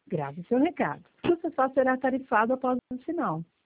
Grave seu recado. O seu só será tarifado após o sinal.